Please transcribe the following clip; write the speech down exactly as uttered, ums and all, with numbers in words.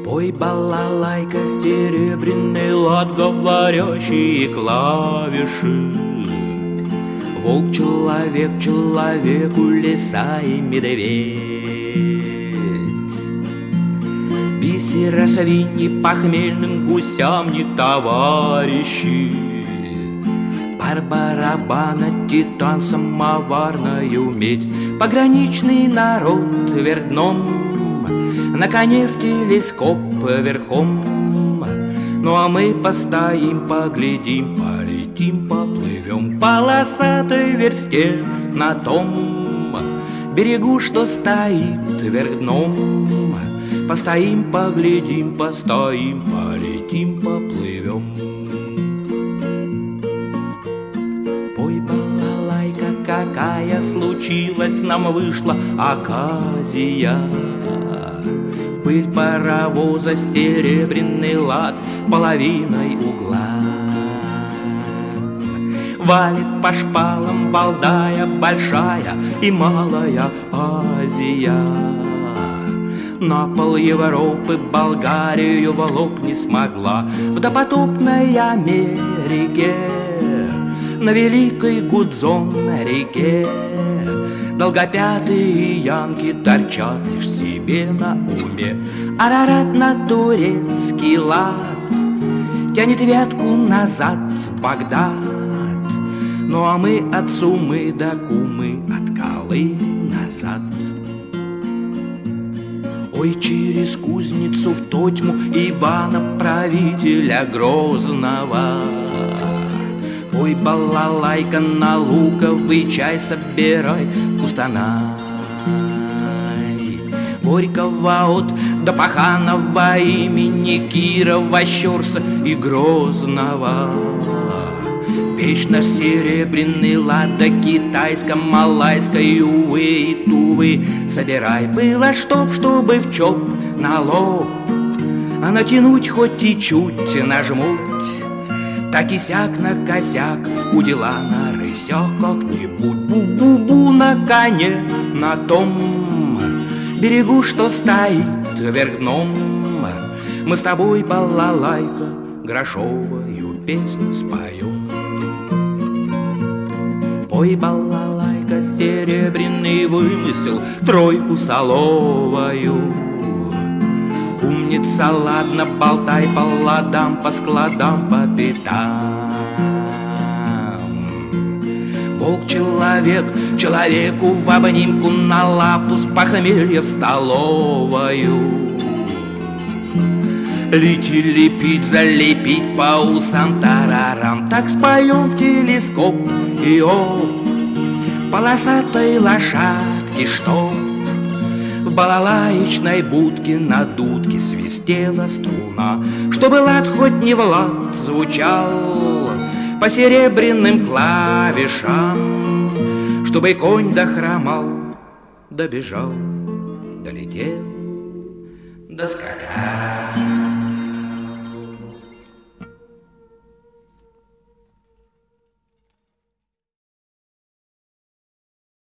Пой, балалайка, серебряный лад, говорящие клавиши. Волк-человек человеку, лиса и медведь. Бисера свиньи похмельным гусям не товарищи. Пар барабана, титан, самоварную медь. Пограничный народ вверх дном, на коне в телескоп верхом. Ну а мы постоим, поглядим, полетим, поплывем полосатой версте на том берегу, что стоит вверх дном. Постоим, поглядим, постоим, полетим, поплывем. Пой, балалайка, какая случилась, нам вышла оказия. Пыль паровоза, серебряный лад половиной угла. Валит по шпалам балдая большая и малая Азия. На пол Европы Болгарию волок не смогла. В допотопной Америке, на великой Гудзон-реке, долгопятые янки торчат лишь себе на уме. Арарат на турецкий лад тянет ветку назад в Багдад. Ну а мы от Сумы до Кумы, от Калы назад. Ой, через кузницу в Тотьму Ивана правителя Грозного. Ой, балалайка, на луковый чай собирай в Кустанай. Горького от до Паханова, имени Кирова, Щерса и Грозного. Печь наш серебряный лад, да китайско-малайской, увы и тувы. Собирай было чтоб, чтобы в чоп на лоб, а натянуть хоть и чуть нажмуть. Так и сяк на косяк, у дела на рысяк как-нибудь. Бу-бу-бу на коне, на том берегу, что стоит вверх дном. Мы с тобой, балалайка, грошовую песню споем. Пой, балалайка, серебряный вымысел, тройку соловою. Умница, ладно, болтай по ладам, по складам, по пятам. Волк-человек человеку в обнимку на лапу, с похмелья в столовую. Лети лепить, залепить по усам тарарам. Так споем в телескоп и оп, полосатой лошадки, что в балалаечной будке на дудке свистела струна, чтобы лад хоть не в лад звучал по серебряным клавишам, чтобы конь дохромал, добежал, долетел, доскакал.